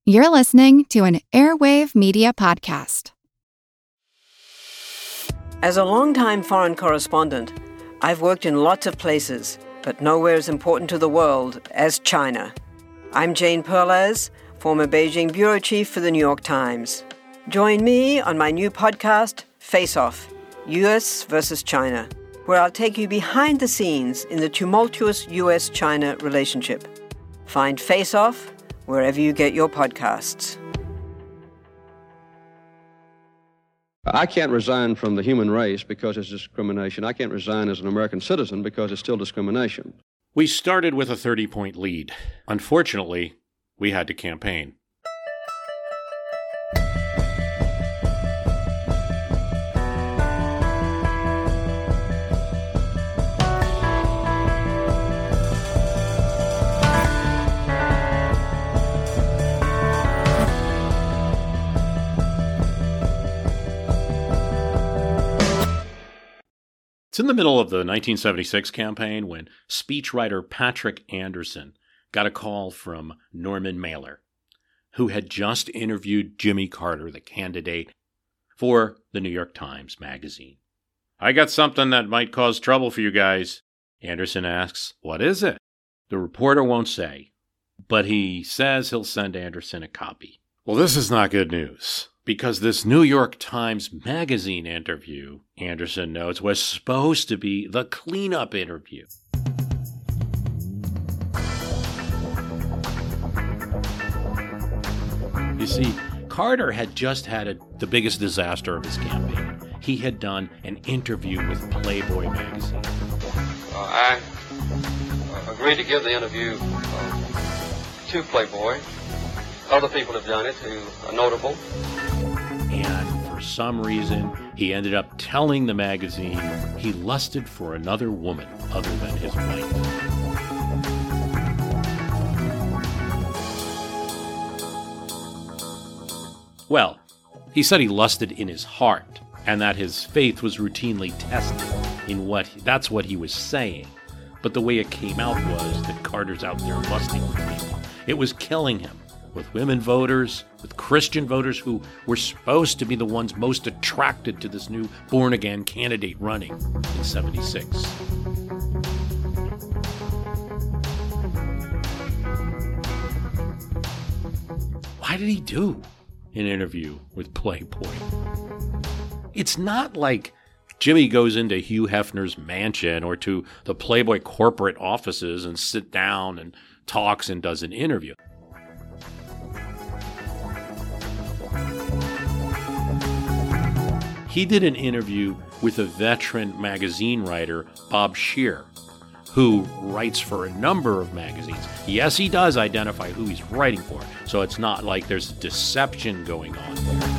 You're listening to an Airwave Media Podcast. As a longtime foreign correspondent, I've worked in lots of places, but nowhere as important to the world as China. I'm Jane Perlez, former Beijing bureau chief for the New York Times. Join me on my new podcast, Face Off, U.S. versus China, where I'll take you behind the scenes in the tumultuous U.S.-China relationship. Find Face Off wherever you get your podcasts. I can't resign from the human race because it's discrimination. I can't resign as an American citizen because it's still discrimination. We started with a 30-point lead. Unfortunately, we had to campaign. It's in the middle of the 1976 campaign when speechwriter Patrick Anderson got a call from Norman Mailer, who had just interviewed Jimmy Carter, the candidate, for the New York Times Magazine. "I got something that might cause trouble for you guys." Anderson asks, "What is it?" The reporter won't say, but he says he'll send Anderson a copy. Well, this is not good news, because this New York Times Magazine interview, Anderson notes, was supposed to be the cleanup interview. You see, Carter had just had the biggest disaster of his campaign. He had done an interview with Playboy magazine. I agreed to give the interview to Playboy. Other people have done it who are notable. And for some reason, he ended up telling the magazine he lusted for another woman other than his wife. Well, he said he lusted in his heart, and that his faith was routinely tested that's what he was saying. But the way it came out was that Carter's out there lusting with people. It was killing him. With women voters, with Christian voters who were supposed to be the ones most attracted to this new born-again candidate running in 76. Why did he do an interview with Playboy? It's not like Jimmy goes into Hugh Hefner's mansion or to the Playboy corporate offices and sits down and talks and does an interview. He did an interview with a veteran magazine writer, Bob Scheer, who writes for a number of magazines. Yes, he does identify who he's writing for, so it's not like there's deception going on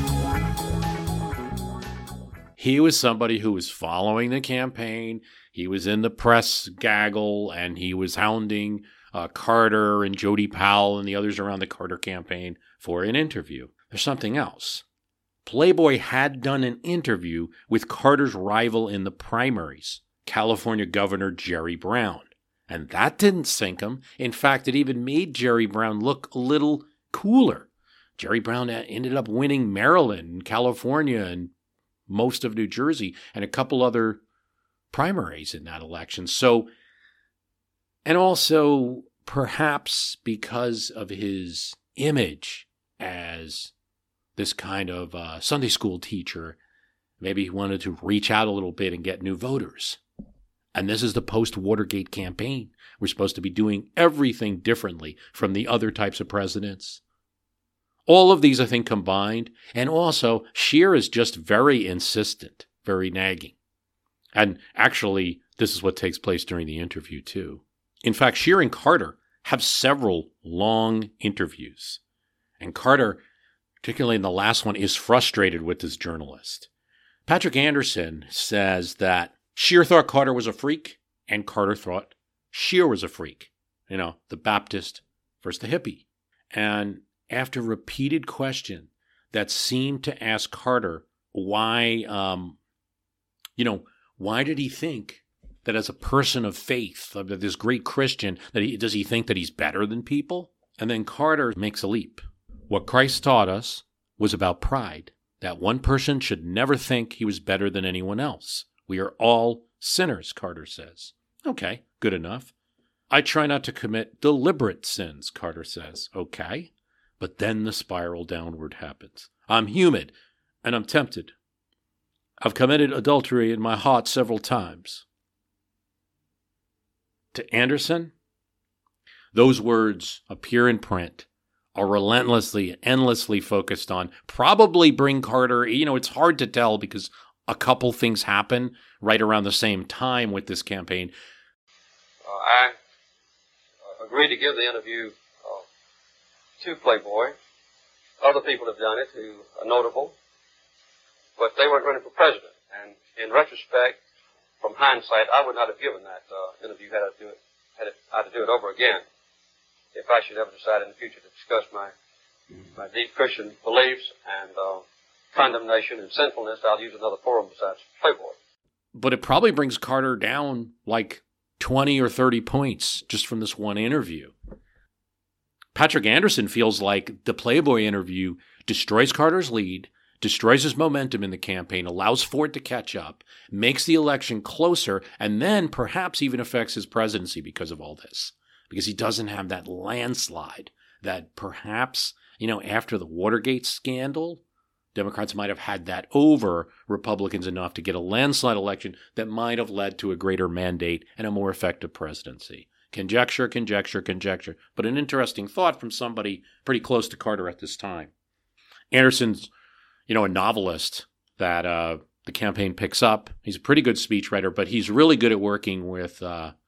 there. He was somebody who was following the campaign. He was in the press gaggle, and he was hounding Carter and Jody Powell and the others around the Carter campaign for an interview. There's something else. Playboy had done an interview with Carter's rival in the primaries, California Governor Jerry Brown. And that didn't sink him. In fact, it even made Jerry Brown look a little cooler. Jerry Brown ended up winning Maryland and California and most of New Jersey and a couple other primaries in that election. So, and also perhaps because of his image as this kind of Sunday school teacher, maybe he wanted to reach out a little bit and get new voters. And this is the post-Watergate campaign. We're supposed to be doing everything differently from the other types of presidents. All of these, I think, combined. And also, Scheer is just very insistent, very nagging. And actually, this is what takes place during the interview, too. In fact, Scheer and Carter have several long interviews. And Carter, particularly in the last one, is frustrated with this journalist. Patrick Anderson says that Scheer thought Carter was a freak, and Carter thought Scheer was a freak. You know, the Baptist versus the hippie. And after repeated questions that seemed to ask Carter why, why did he think that as a person of faith, this great Christian, does he think that he's better than people? And then Carter makes a leap. What Christ taught us was about pride, that one person should never think he was better than anyone else. We are all sinners, Carter says. Okay, good enough. I try not to commit deliberate sins, Carter says. Okay, but then the spiral downward happens. I'm human, and I'm tempted. I've committed adultery in my heart several times. To Anderson, those words appear in print, are relentlessly, endlessly focused on, probably bring Carter, it's hard to tell because a couple things happen right around the same time with this campaign. I agreed to give the interview to Playboy. Other people have done it who are notable, but they weren't running for president. And in retrospect, from hindsight, I would not have given that interview had I to do it over again. If I should ever decide in the future to discuss my deep Christian beliefs and condemnation and sinfulness, I'll use another forum besides Playboy. But it probably brings Carter down like 20 or 30 points just from this one interview. Patrick Anderson feels like the Playboy interview destroys Carter's lead, destroys his momentum in the campaign, allows Ford to catch up, makes the election closer, and then perhaps even affects his presidency because of all this. Because he doesn't have that landslide that perhaps, after the Watergate scandal, Democrats might have had that over Republicans enough to get a landslide election that might have led to a greater mandate and a more effective presidency. Conjecture, conjecture, conjecture. But an interesting thought from somebody pretty close to Carter at this time. Anderson's, a novelist that the campaign picks up. He's a pretty good speechwriter, but he's really good at working with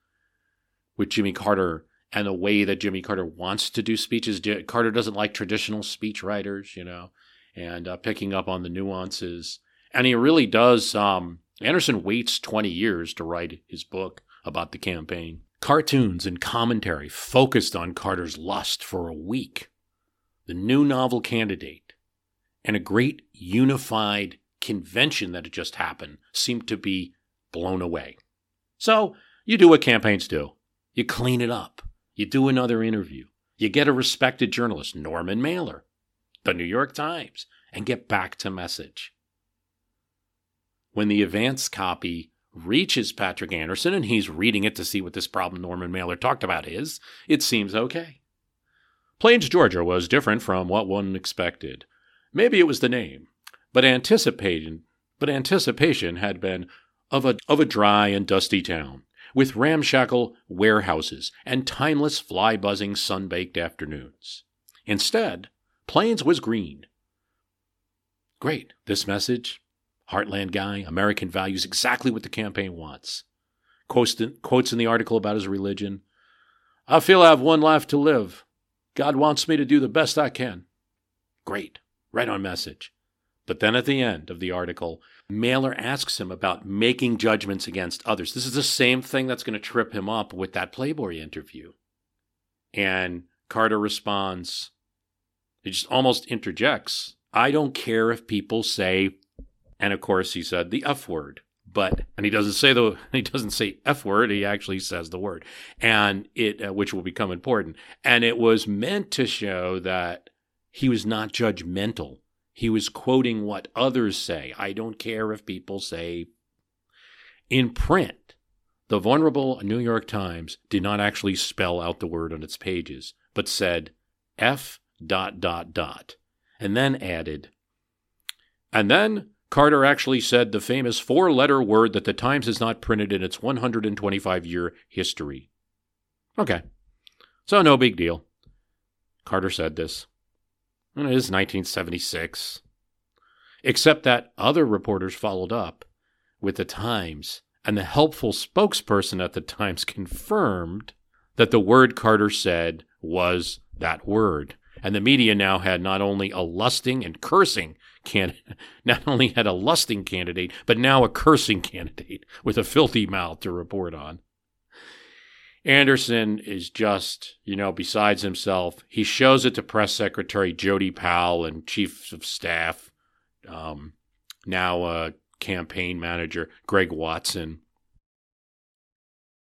Jimmy Carter and the way that Jimmy Carter wants to do speeches. Carter doesn't like traditional speechwriters, and picking up on the nuances. And he really does. Anderson waits 20 years to write his book about the campaign. Cartoons and commentary focused on Carter's lust for a week, the new novel candidate, and a great unified convention that had just happened seemed to be blown away. So you do what campaigns do. You clean it up. You do another interview. You get a respected journalist, Norman Mailer, the New York Times, and get back to message. When the advance copy reaches Patrick Anderson and he's reading it to see what this problem Norman Mailer talked about is, it seems okay. Plains, Georgia was different from what one expected. Maybe it was the name, but anticipation had been of a dry and dusty town, with ramshackle warehouses and timeless fly-buzzing sun-baked afternoons. Instead, Plains was green. Great, this message, Heartland guy, American values, exactly what the campaign wants. Quotes in the article about his religion. I feel I have one life to live. God wants me to do the best I can. Great, right on message. But then at the end of the article, Mailer asks him about making judgments against others. This is the same thing that's going to trip him up with that Playboy interview. And Carter responds, he just almost interjects, I don't care if people say, and of course he said the F word, and he doesn't say F word, he actually says the word, and which will become important. And it was meant to show that he was not judgmental. He was quoting what others say. I don't care if people say. In print, the vulnerable New York Times did not actually spell out the word on its pages, but said F ... and then added, and then Carter actually said the famous 4-letter word that the Times has not printed in its 125-year history. Okay, so no big deal. Carter said this. And it is 1976. Except that other reporters followed up with the Times, and the helpful spokesperson at the Times confirmed that the word Carter said was that word. And the media now had not only a lusting and cursing candidate, but now a cursing candidate with a filthy mouth to report on. Anderson is just, besides himself. He shows it to Press Secretary Jody Powell and Chief of Staff, now campaign manager Greg Watson.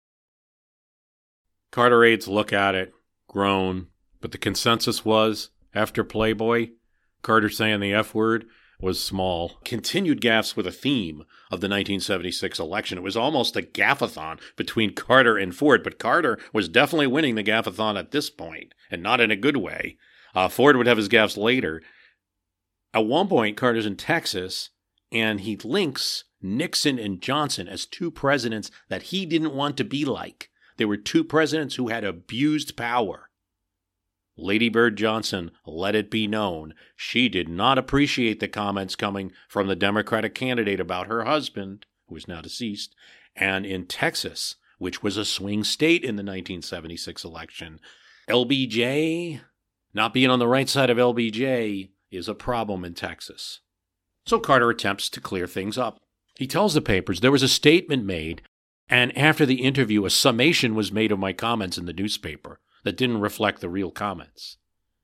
Carter aides look at it, groan, but the consensus was, after Playboy, Carter saying the F word, was small. Continued gaffes were the theme of the 1976 election. It was almost a gaffathon between Carter and Ford, but Carter was definitely winning the gaffathon at this point, and not in a good way. Ford would have his gaffes later. At one point, Carter's in Texas, and he links Nixon and Johnson as two presidents that he didn't want to be like. They were two presidents who had abused power. Lady Bird Johnson let it be known she did not appreciate the comments coming from the Democratic candidate about her husband, who is now deceased, and in Texas, which was a swing state in the 1976 election, LBJ, not being on the right side of LBJ, is a problem in Texas. So Carter attempts to clear things up. He tells the papers there was a statement made, and after the interview, a summation was made of my comments in the newspaper that didn't reflect the real comments.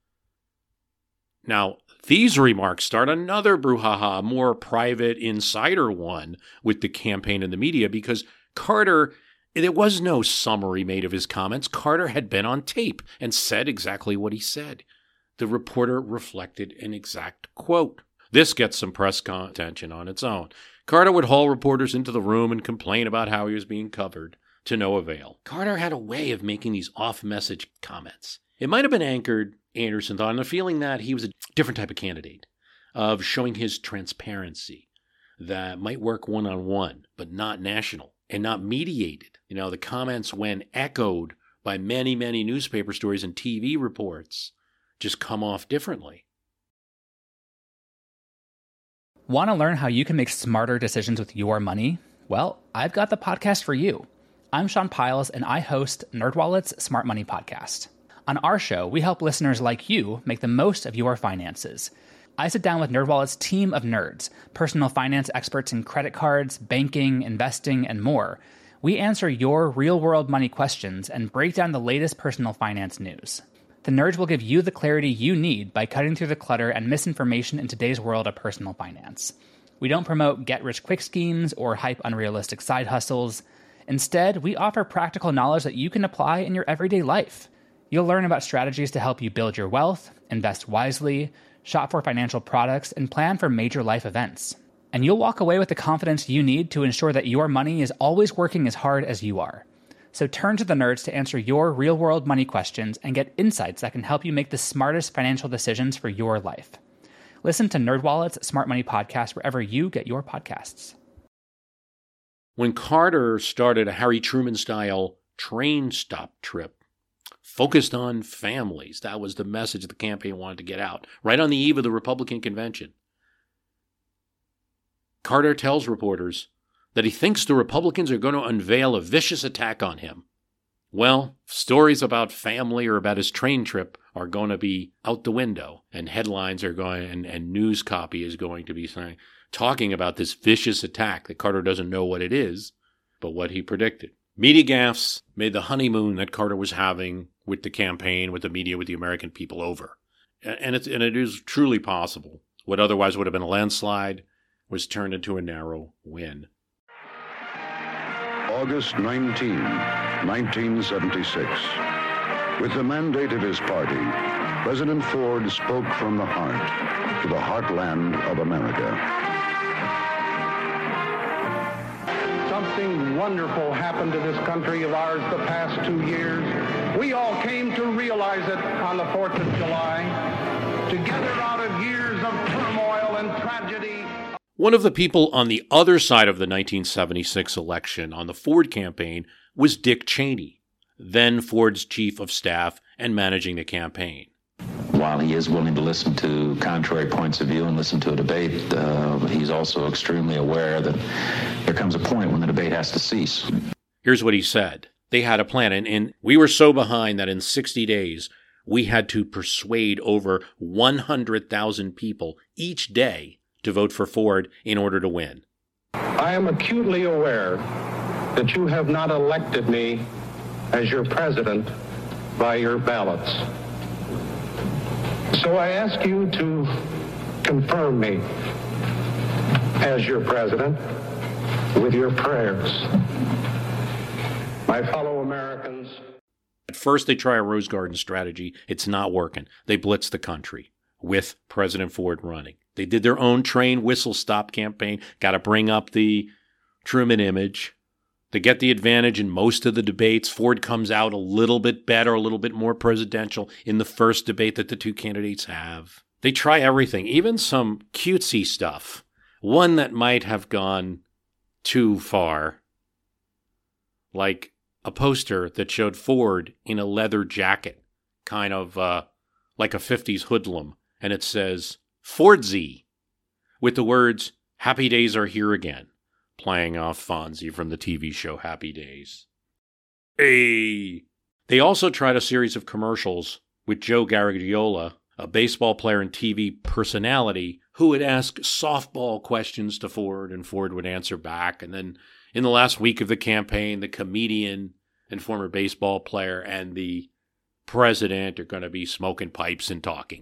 Now, these remarks start another brouhaha, a more private insider one with the campaign and the media, because Carter, there was no summary made of his comments. Carter had been on tape and said exactly what he said. The reporter reflected an exact quote. This gets some press attention on its own. Carter would haul reporters into the room and complain about how he was being covered, to no avail. Carter had a way of making these off-message comments. It might have been anchored, Anderson thought, on the feeling that he was a different type of candidate, of showing his transparency that might work one-on-one, but not national, and not mediated. You know, the comments, when echoed by many, many newspaper stories and TV reports, just come off differently. Want to learn how you can make smarter decisions with your money? Well, I've got the podcast for you. I'm Sean Piles, and I host NerdWallet's Smart Money Podcast. On our show, we help listeners like you make the most of your finances. I sit down with NerdWallet's team of nerds, personal finance experts in credit cards, banking, investing, and more. We answer your real-world money questions and break down the latest personal finance news. The nerds will give you the clarity you need by cutting through the clutter and misinformation in today's world of personal finance. We don't promote get-rich-quick schemes or hype unrealistic side hustles. Instead, we offer practical knowledge that you can apply in your everyday life. You'll learn about strategies to help you build your wealth, invest wisely, shop for financial products, and plan for major life events. And you'll walk away with the confidence you need to ensure that your money is always working as hard as you are. So turn to the nerds to answer your real-world money questions and get insights that can help you make the smartest financial decisions for your life. Listen to NerdWallet's Smart Money Podcast wherever you get your podcasts. When Carter started a Harry Truman-style train stop trip focused on families, that was the message the campaign wanted to get out, right on the eve of the Republican convention. Carter tells reporters that he thinks the Republicans are going to unveil a vicious attack on him. Well, stories about family or about his train trip are going to be out the window, and headlines are going, and news copy is going to be saying, talking about this vicious attack that Carter doesn't know what it is, but what he predicted. Media gaffes made the honeymoon that Carter was having with the campaign, with the media, with the American people over. And it is truly possible. What otherwise would have been a landslide was turned into a narrow win. August 19, 1976. With the mandate of his party, President Ford spoke from the heart to the heartland of America. Something wonderful happened to this country of ours the past 2 years. We all came to realize it on the 4th of July, together out of years of turmoil and tragedy. One of the people on the other side of the 1976 election on the Ford campaign was Dick Cheney, then Ford's chief of staff and managing the campaign. While he is willing to listen to contrary points of view and listen to a debate, he's also extremely aware that there comes a point when the debate has to cease. Here's what he said. They had a plan, and we were so behind that in 60 days, we had to persuade over 100,000 people each day to vote for Ford in order to win. I am acutely aware that you have not elected me as your president by your ballots. So I ask you to confirm me as your president with your prayers. My fellow Americans. At first, they try a Rose Garden strategy. It's not working. They blitz the country with President Ford running. They did their own train whistle stop campaign. Got to bring up the Truman image. They get the advantage in most of the debates. Ford comes out a little bit better, a little bit more presidential in the first debate that the two candidates have. They try everything, even some cutesy stuff. One that might have gone too far, like a poster that showed Ford in a leather jacket, kind of like a 50s hoodlum, and it says, Fordsy, with the words, Happy Days are here again, playing off Fonzie from the TV show Happy Days. Hey! They also tried a series of commercials with Joe Garagiola, a baseball player and TV personality, who would ask softball questions to Ford, and Ford would answer back. And then in the last week of the campaign, the comedian and former baseball player and the president are going to be smoking pipes and talking.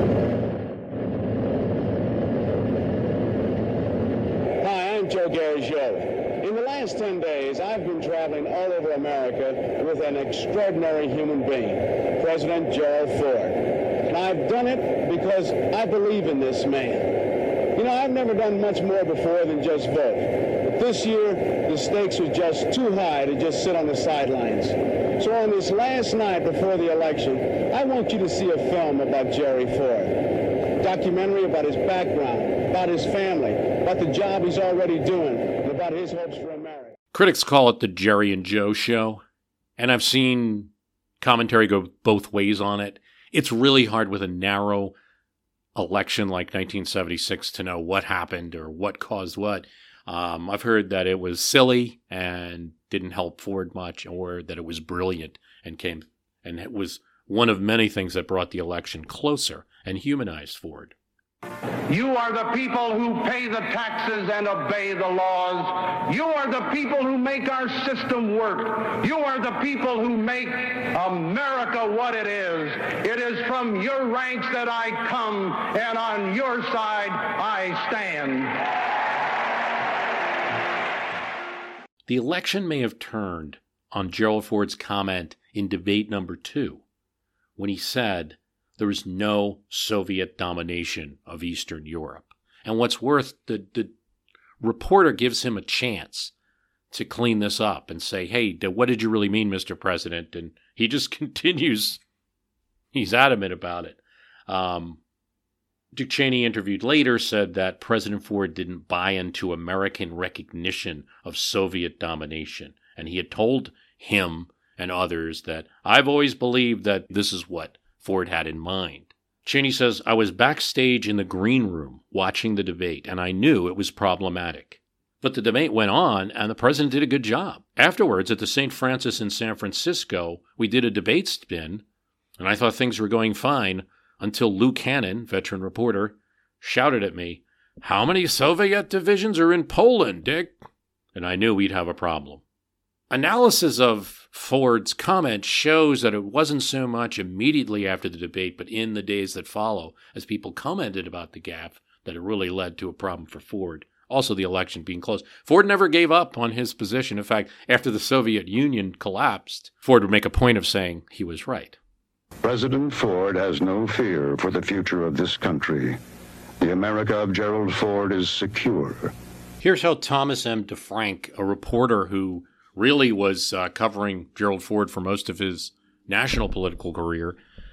Hi, I'm Joe Garagiola. In the last 10 days, I've been traveling all over America with an extraordinary human being, President Gerald Ford. And I've done it because I believe in this man. You know, I've never done much more before than just vote. But this year, the stakes were just too high to just sit on the sidelines. So on this last night before the election, I want you to see a film about Jerry Ford. A documentary about his background, about his family, about the job he's already doing, and about his hopes for America. Critics call it the Jerry and Joe show, and I've seen commentary go both ways on it. It's really hard with a narrow election like 1976 to know what happened or what caused what. I've heard that it was silly and didn't help Ford much, or that it was brilliant and it was one of many things that brought the election closer and humanized Ford. You are the people who pay the taxes and obey the laws. You are the people who make our system work. You are the people who make America what it is. It is from your ranks that I come, and on your side I stand. The election may have turned on Gerald Ford's comment in debate number 2, when he said there was no Soviet domination of Eastern Europe. And what's worse, the reporter gives him a chance to clean this up and say, hey, what did you really mean, Mr. President? And he just continues. He's adamant about it. Dick Cheney, interviewed later, said that President Ford didn't buy into American recognition of Soviet domination. And he had told him and others that I've always believed that this is what Ford had in mind. Cheney says, I was backstage in the green room watching the debate, and I knew it was problematic. But the debate went on, and the president did a good job. Afterwards, at the St. Francis in San Francisco, we did a debate spin, and I thought things were going fine until Lou Cannon, veteran reporter, shouted at me, how many Soviet divisions are in Poland, Dick? And I knew we'd have a problem. Analysis of Ford's comment shows that it wasn't so much immediately after the debate, but in the days that follow, as people commented about the gaffe, that it really led to a problem for Ford. Also, the election being close. Ford never gave up on his position. In fact, after the Soviet Union collapsed, Ford would make a point of saying he was right. President Ford has no fear for the future of this country. The America of Gerald Ford is secure. Here's how Thomas M. DeFrank, a reporter who really was covering Gerald Ford for most of his national political career,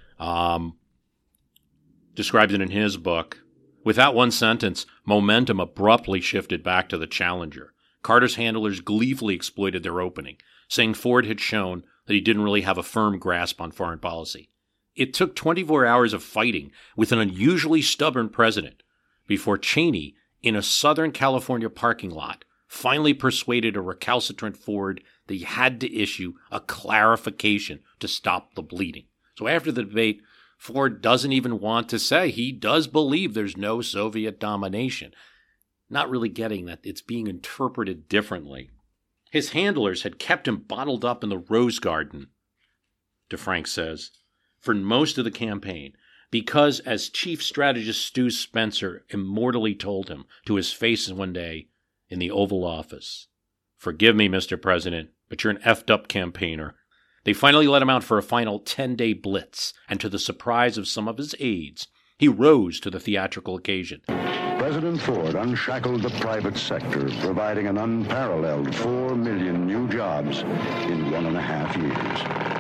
describes it in his book. With that one sentence, momentum abruptly shifted back to the challenger. Carter's handlers gleefully exploited their opening, saying Ford had shown that he didn't really have a firm grasp on foreign policy. It took 24 hours of fighting with an unusually stubborn president before Cheney, in a Southern California parking lot, finally persuaded a recalcitrant Ford that he had to issue a clarification to stop the bleeding. So after the debate, Ford doesn't even want to say he does believe there's no Soviet domination, not really getting that it's being interpreted differently. His handlers had kept him bottled up in the Rose Garden, DeFrank says, for most of the campaign, because, as chief strategist Stu Spencer immortally told him to his face one day in the Oval Office, forgive me, Mr. President, but you're an effed up campaigner. They finally let him out for a final 10-day blitz, and to the surprise of some of his aides, he rose to the theatrical occasion. President Ford unshackled the private sector, providing an unparalleled 4 million new jobs in 1.5 years.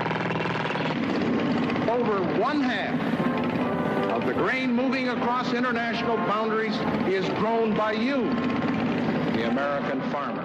Over one half of the grain moving across international boundaries is grown by you, the American farmer.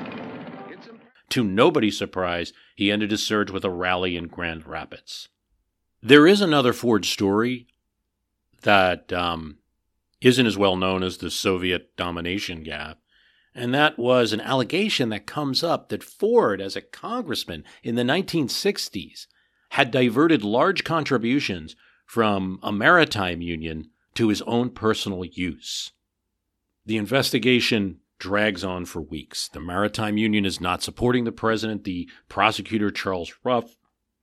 To nobody's surprise, he ended his surge with a rally in Grand Rapids. There is another Ford story that isn't as well known as the Soviet domination gap, and that was an allegation that comes up that Ford, as a congressman in the 1960s, had diverted large contributions from a maritime union to his own personal use. The investigation drags on for weeks. The maritime union is not supporting the president. The prosecutor, Charles Ruff,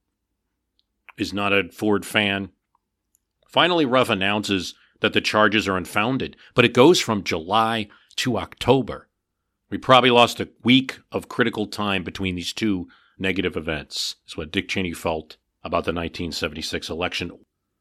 is not a Ford fan. Finally, Ruff announces that the charges are unfounded, but it goes from July to October. We probably lost a week of critical time between these two negative events, is what Dick Cheney felt about the 1976 election.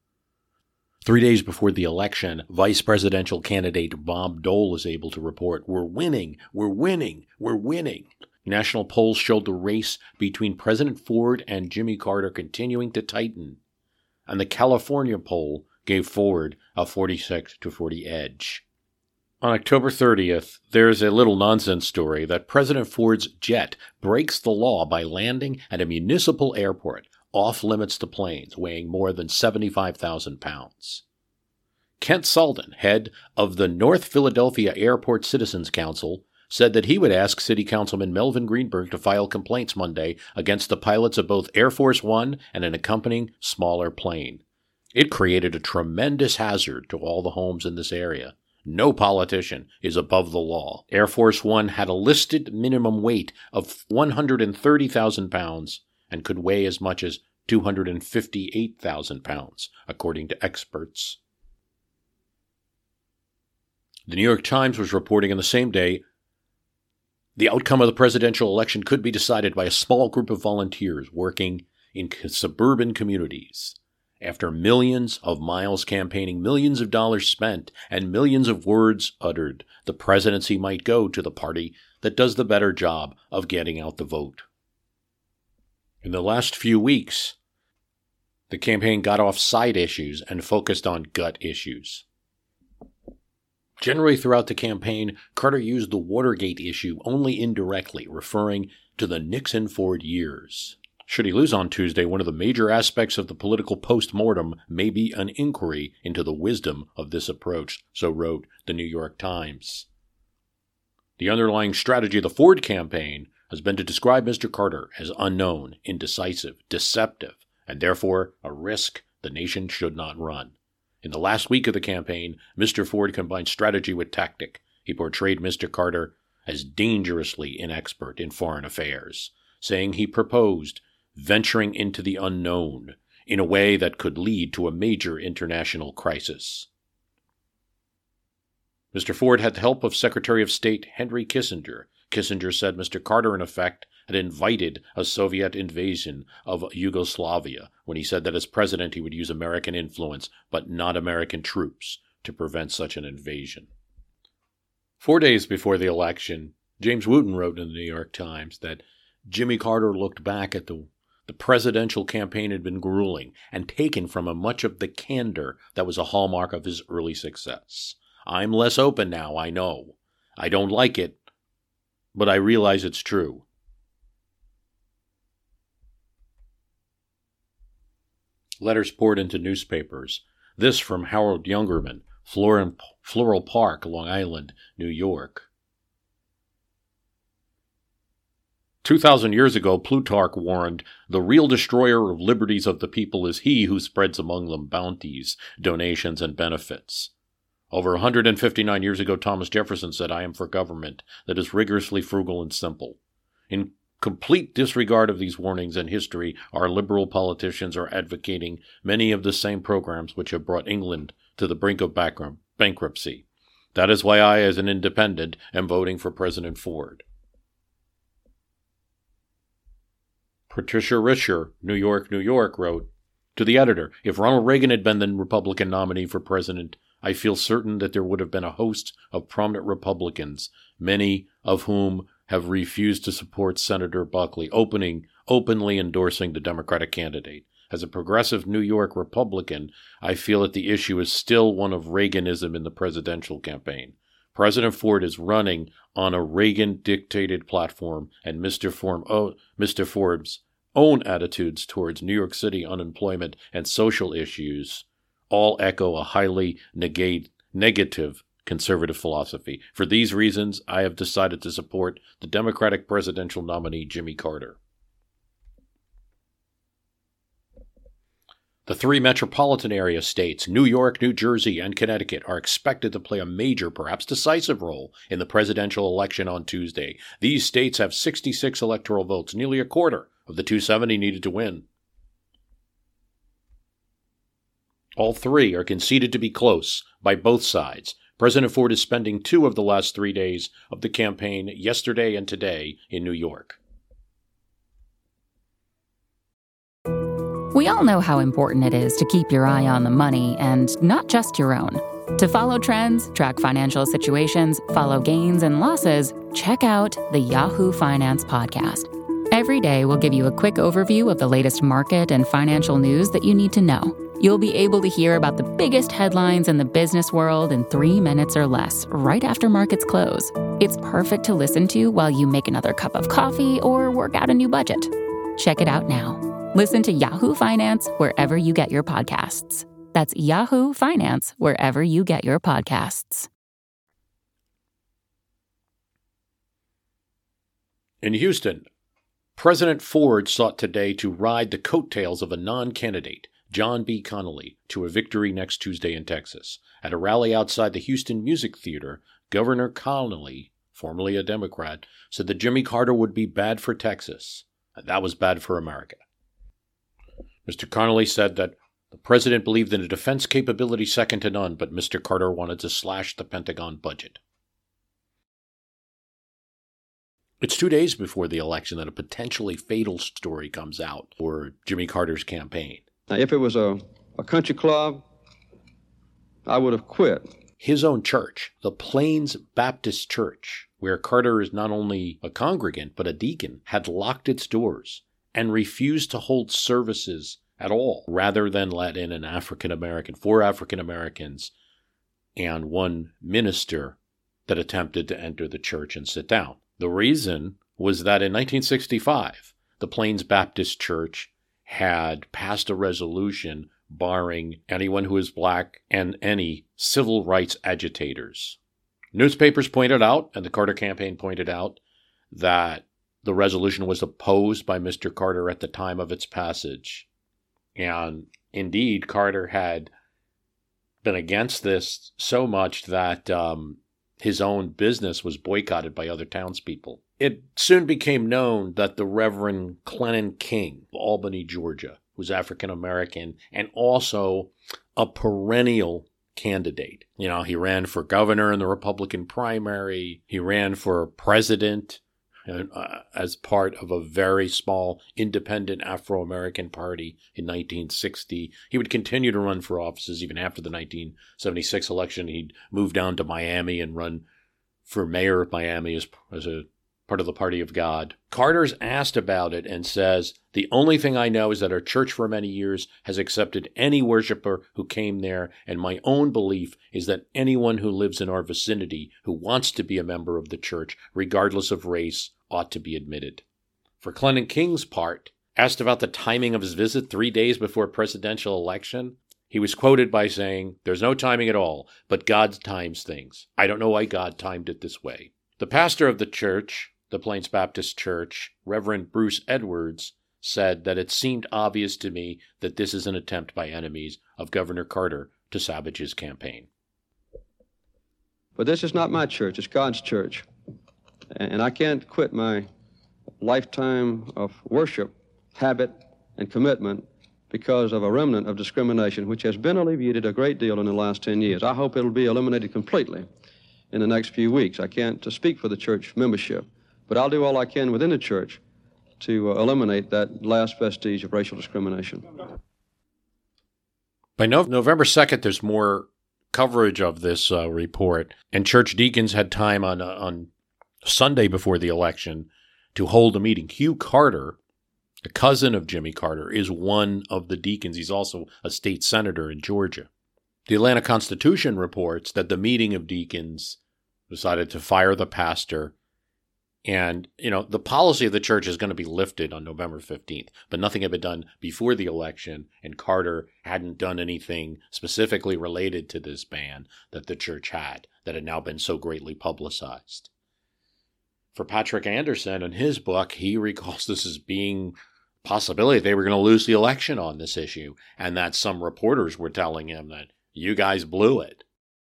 3 days before the election, vice presidential candidate Bob Dole is able to report, "We're winning, we're winning, we're winning." National polls showed the race between President Ford and Jimmy Carter continuing to tighten, and the California poll gave Ford a 46-40 edge. On October 30th, there's a little nonsense story that President Ford's jet breaks the law by landing at a municipal airport, off-limits to planes weighing more than 75,000 pounds. Kent Sullivan, head of the North Philadelphia Airport Citizens Council, said that he would ask City Councilman Melvin Greenberg to file complaints Monday against the pilots of both Air Force One and an accompanying smaller plane. It created a tremendous hazard to all the homes in this area. No politician is above the law. Air Force One had a listed minimum weight of 130,000 pounds and could weigh as much as 258,000 pounds, according to experts. The New York Times was reporting on the same day the outcome of the presidential election could be decided by a small group of volunteers working in suburban communities. After millions of miles campaigning, millions of dollars spent, and millions of words uttered, the presidency might go to the party that does the better job of getting out the vote. In the last few weeks, the campaign got off side issues and focused on gut issues. Generally throughout the campaign, Carter used the Watergate issue only indirectly, referring to the Nixon-Ford years. Should he lose on Tuesday, one of the major aspects of the political post-mortem may be an inquiry into the wisdom of this approach, so wrote the New York Times. The underlying strategy of the Ford campaign has been to describe Mr. Carter as unknown, indecisive, deceptive, and therefore a risk the nation should not run. In the last week of the campaign, Mr. Ford combined strategy with tactic. He portrayed Mr. Carter as dangerously inexpert in foreign affairs, saying he proposed venturing into the unknown in a way that could lead to a major international crisis. Mr. Ford had the help of Secretary of State Henry Kissinger. Kissinger said Mr. Carter, in effect, had invited a Soviet invasion of Yugoslavia when he said that as president he would use American influence but not American troops to prevent such an invasion. 4 days before the election, James Wooten wrote in the New York Times that Jimmy Carter looked back at the presidential campaign had been grueling and taken from him much of the candor that was a hallmark of his early success. "I'm less open now, I know. I don't like it, but I realize it's true." Letters poured into newspapers. This from Harold Youngerman, Floral Park, Long Island, New York. 2,000 years ago, Plutarch warned, "The real destroyer of liberties of the people is he who spreads among them bounties, donations, and benefits." Over 159 years ago, Thomas Jefferson said, "I am for government that is rigorously frugal and simple." In complete disregard of these warnings and history, our liberal politicians are advocating many of the same programs which have brought England to the brink of bankruptcy. That is why I, as an independent, am voting for President Ford. Patricia Risher, New York, wrote, to the editor, if Ronald Reagan had been the Republican nominee for president, I feel certain that there would have been a host of prominent Republicans, many of whom have refused to support Senator Buckley, openly endorsing the Democratic candidate. As a progressive New York Republican, I feel that the issue is still one of Reaganism in the presidential campaign. President Ford is running on a Reagan-dictated platform, and Mr. Forbes' own attitudes towards New York City unemployment and social issues all echo a highly negative conservative philosophy. For these reasons, I have decided to support the Democratic presidential nominee, Jimmy Carter. The three metropolitan area states, New York, New Jersey, and Connecticut, are expected to play a major, perhaps decisive role in the presidential election on Tuesday. These states have 66 electoral votes, nearly a quarter of the 270 needed to win. All three are conceded to be close by both sides. President Ford is spending 2 of the last 3 days of the campaign, yesterday and today, in New York. We all know how important it is to keep your eye on the money, and not just your own. To follow trends, track financial situations, follow gains and losses, check out the Yahoo Finance podcast. Every day, we'll give you a quick overview of the latest market and financial news that you need to know. You'll be able to hear about the biggest headlines in the business world in 3 minutes or less, right after markets close. It's perfect to listen to while you make another cup of coffee or work out a new budget. Check it out now. Listen to Yahoo Finance wherever you get your podcasts. That's Yahoo Finance wherever you get your podcasts. In Houston, President Ford sought today to ride the coattails of a non-candidate, John B. Connally, to a victory next Tuesday in Texas. At a rally outside the Houston Music Theater, Governor Connally, formerly a Democrat, said that Jimmy Carter would be bad for Texas, and that was bad for America. Mr. Connally said that the president believed in a defense capability second to none, but Mr. Carter wanted to slash the Pentagon budget. It's 2 days before the election that a potentially fatal story comes out for Jimmy Carter's campaign. Now, if it was a country club, I would have quit. His own church, the Plains Baptist Church, where Carter is not only a congregant but a deacon, had locked its doors and refused to hold services at all, rather than let in an four African Americans, and one minister that attempted to enter the church and sit down. The reason was that in 1965, the Plains Baptist Church had passed a resolution barring anyone who is black and any civil rights agitators. Newspapers pointed out, and the Carter campaign pointed out, that the resolution was opposed by Mr. Carter at the time of its passage. And indeed, Carter had been against this so much that his own business was boycotted by other townspeople. It soon became known that the Reverend Clennon King of Albany, Georgia, was African American and also a perennial candidate. You know, he ran for governor in the Republican primary. He ran for president as part of a very small independent Afro-American party in 1960. He would continue to run for offices even after the 1976 election. He'd move down to Miami and run for mayor of Miami as a part of the Party of God. Carter's asked about it and says, "The only thing I know is that our church for many years has accepted any worshiper who came there, and my own belief is that anyone who lives in our vicinity who wants to be a member of the church, regardless of race, ought to be admitted." For Clennon King's part, asked about the timing of his visit 3 days before a presidential election, he was quoted by saying, "There's no timing at all, but God times things. I don't know why God timed it this way." The pastor of the church, the Plains Baptist Church, Reverend Bruce Edwards, said that it seemed obvious to me that this is an attempt by enemies of Governor Carter to sabotage his campaign. But this is not my church, it's God's church. And I can't quit my lifetime of worship, habit, and commitment because of a remnant of discrimination, which has been alleviated a great deal in the last 10 years. I hope it'll be eliminated completely in the next few weeks. I can't speak for the church membership, but I'll do all I can within the church to eliminate that last vestige of racial discrimination. By November 2nd, there's more coverage of this report, and church deacons had time on Sunday before the election to hold a meeting. Hugh Carter, a cousin of Jimmy Carter, is one of the deacons. He's also a state senator in Georgia. The Atlanta Constitution reports that the meeting of deacons decided to fire the pastor. And, the policy of the church is going to be lifted on November 15th, but nothing had been done before the election, and Carter hadn't done anything specifically related to this ban that the church had, that had now been so greatly publicized. For Patrick Anderson, in his book, he recalls this as being a possibility they were going to lose the election on this issue, and that some reporters were telling him that you guys blew it.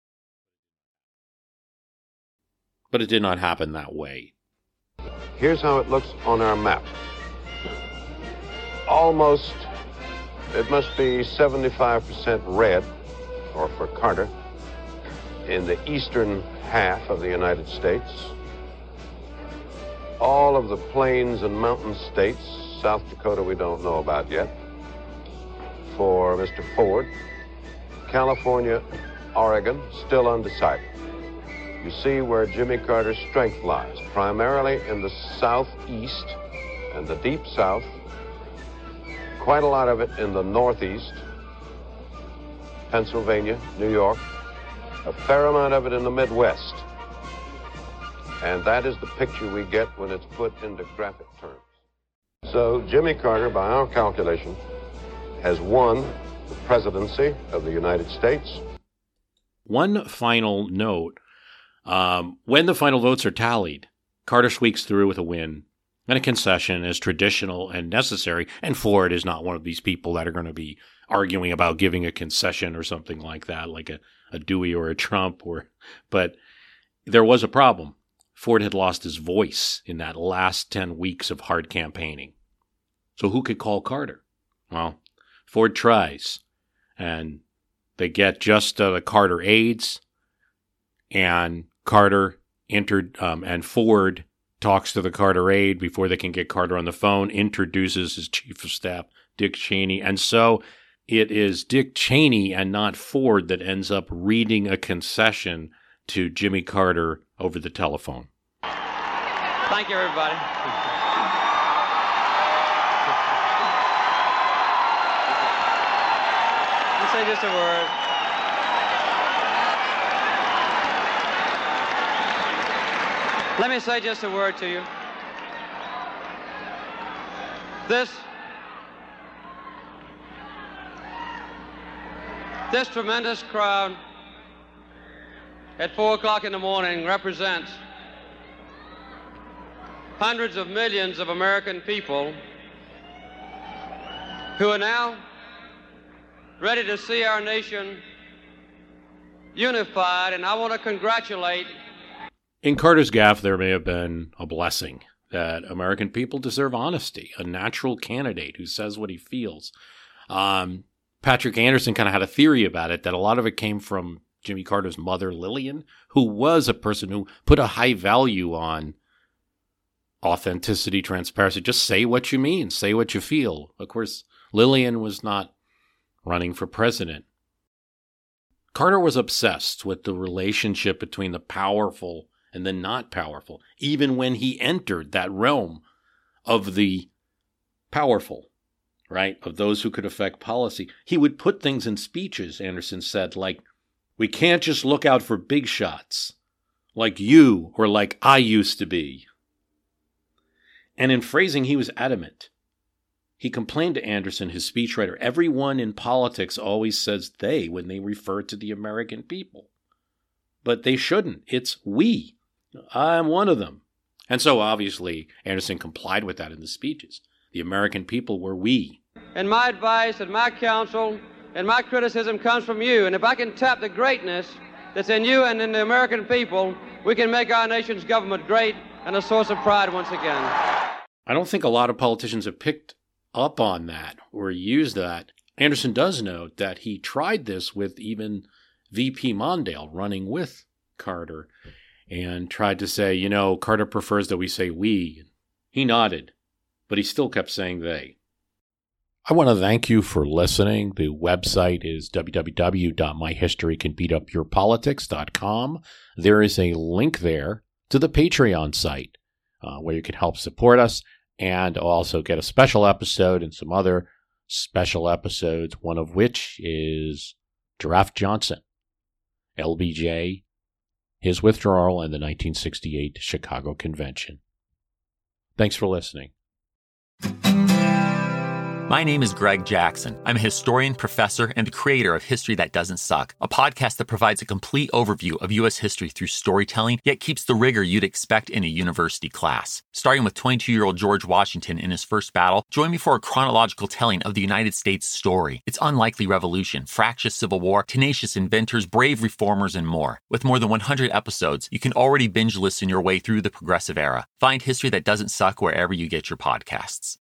But it did not happen that way. Here's how it looks on our map. Almost, it must be 75% red, or for Carter, in the eastern half of the United States. All of the plains and mountain states, South Dakota we don't know about yet, for Mr. Ford. California, Oregon, still undecided. You see where Jimmy Carter's strength lies, primarily in the southeast and the deep south, quite a lot of it in the northeast, Pennsylvania, New York, a fair amount of it in the Midwest. And that is the picture we get when it's put into graphic terms. So Jimmy Carter, by our calculation, has won the presidency of the United States. One final note. When the final votes are tallied, Carter squeaks through with a win and a concession as traditional and necessary, and Ford is not one of these people that are going to be arguing about giving a concession or something like that, like a Dewey or a Trump. But there was a problem. Ford had lost his voice in that last 10 weeks of hard campaigning. So who could call Carter? Well, Ford tries, and they get just the Carter aides, and Carter entered, and Ford talks to the Carter aide before they can get Carter on the phone, introduces his chief of staff, Dick Cheney. And so it is Dick Cheney and not Ford that ends up reading a concession to Jimmy Carter over the telephone. Thank you, everybody. Let me say just a word. Let me say just a word to you. This tremendous crowd at 4 o'clock in the morning represents hundreds of millions of American people who are now ready to see our nation unified, and I want to congratulate. In Carter's gaffe, there may have been a blessing that American people deserve honesty, a natural candidate who says what he feels. Patrick Anderson kind of had a theory about it, that a lot of it came from Jimmy Carter's mother, Lillian, who was a person who put a high value on authenticity, transparency. Just say what you mean, say what you feel. Of course, Lillian was not running for president. Carter was obsessed with the relationship between the powerful and the not powerful, even when he entered that realm of the powerful, right, of those who could affect policy. He would put things in speeches, Anderson said, like, we can't just look out for big shots, like you or like I used to be. And in phrasing, he was adamant. He complained to Anderson, his speechwriter, everyone in politics always says they when they refer to the American people. But they shouldn't. It's we. I'm one of them. And so obviously Anderson complied with that in the speeches. The American people were we. And my advice and my counsel and my criticism comes from you. And if I can tap the greatness that's in you and in the American people, we can make our nation's government great and a source of pride once again. I don't think a lot of politicians have picked up on that or used that. Anderson does note that he tried this with even VP Mondale running with Carter and tried to say, Carter prefers that we say we. He nodded, but he still kept saying they. I want to thank you for listening. The website is www.myhistorycanbeatupyourpolitics.com. There is a link there to the Patreon site where you can help support us and also get a special episode and some other special episodes, one of which is Giraffe Johnson, LBJ, his withdrawal, and the 1968 Chicago Convention. Thanks for listening. My name is Greg Jackson. I'm a historian, professor, and the creator of History That Doesn't Suck, a podcast that provides a complete overview of U.S. history through storytelling, yet keeps the rigor you'd expect in a university class. Starting with 22-year-old George Washington in his first battle, join me for a chronological telling of the United States story, its unlikely revolution, fractious civil war, tenacious inventors, brave reformers, and more. With more than 100 episodes, you can already binge listen your way through the progressive era. Find History That Doesn't Suck wherever you get your podcasts.